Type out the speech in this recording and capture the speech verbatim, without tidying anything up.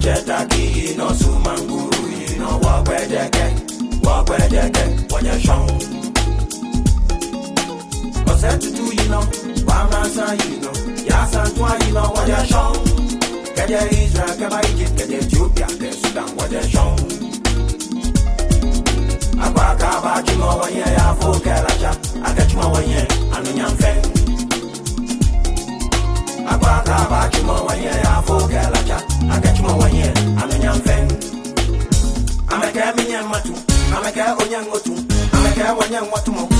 Chetaki, no Sumanguru, you know, walk where they get, walk where they get, when you're shown. What's that to do, you know? Wamasa, you know, Yasan, you know, what you're shown. Get your Israel, get my Egypt, get your Ethiopia, get Sudan, what you're shown. Akwaka, but you know, when you're a folk, I get you one year, and in your friend. Akwaka, but you know, when you're a folk, I get you one year, and in your friend. I'm a Caminian Matu, I'm a Caonian Motu, I'm a Caonian Watu.